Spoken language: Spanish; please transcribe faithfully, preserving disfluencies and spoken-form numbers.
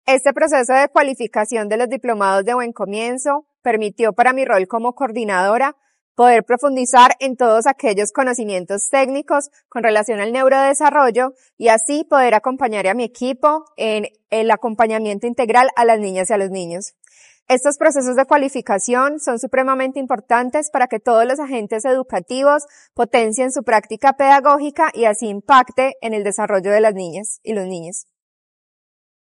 Este proceso de cualificación de los diplomados de Buen Comienzo permitió para mi rol como coordinadora poder profundizar en todos aquellos conocimientos técnicos con relación al neurodesarrollo y así poder acompañar a mi equipo en el acompañamiento integral a las niñas y a los niños. Estos procesos de cualificación son supremamente importantes para que todos los agentes educativos potencien su práctica pedagógica y así impacte en el desarrollo de las niñas y los niños.